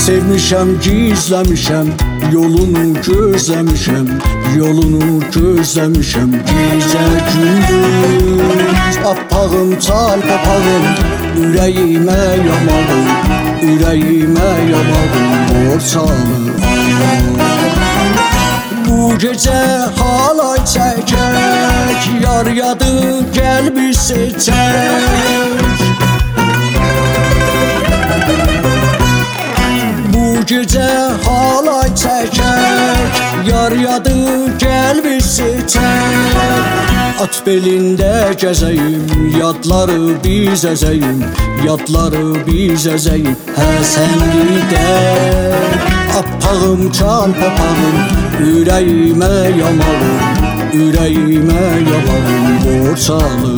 Sevmişəm, gizləmişəm, yolunu gözləmişəm, yolunu gözləmişəm. Gecə gündüz appağım, çal papağım, ürəyimə yamağım, ürəyimə yamağım, borçalım. Bu gecə halay çəkək, yar yadı gəl bir seçək. Bu gecə halay çəkək, yar yadı gəl bir seçək. At belində gəzəyim, yadları biz əzəyim, yadları biz əzəyim. Həsənlikdə appağım, çal papağım, ürəyimə yamağım, ürəyimə yamağım, borçalım.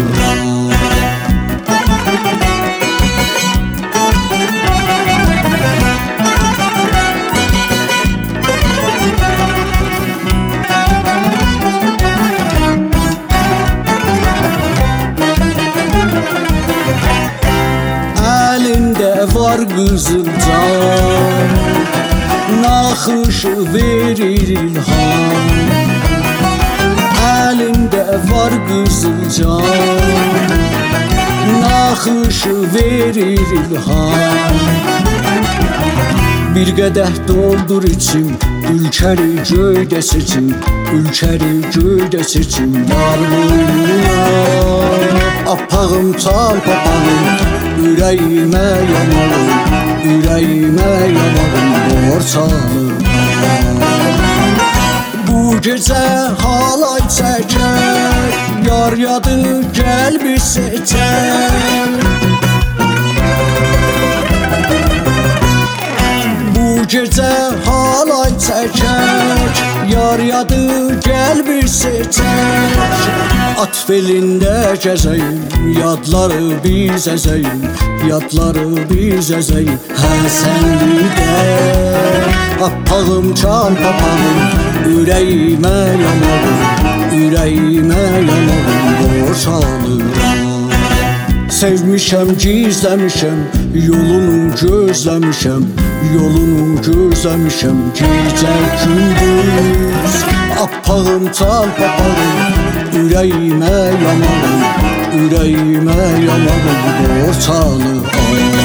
Əlində var qızılcan, naxışı verir ilham. Əlində var qızılcan, naxışı verir ilham. Bir qədəh doldur içim, ülkəri göydə seçim, ülkəri göydə seçim. Yar boynuna appağım, çal papağım, ürəyimə yamağım, ürəyimə yamağım, borçalım. Bu gecə halay çəkək, yar yadı gəl bir seçək. Bu gecə halay çəkək, yar yadı gəl bir seçək. At belində gəzəyim, yadları biz əzəyim, yadları biz əzəyim. Həsənlikdə appağım, çal papağım, ürəyimə yamağım, ürəyimə yamağım, borçalım. Sevmişəm, gizləmişəm, yolunu gözləmişəm, yolunu gözləmişəm. Gecə gündüz appağım, çal papağım, ürəyimə yamağım, ürəyimə yamağım, borçalım.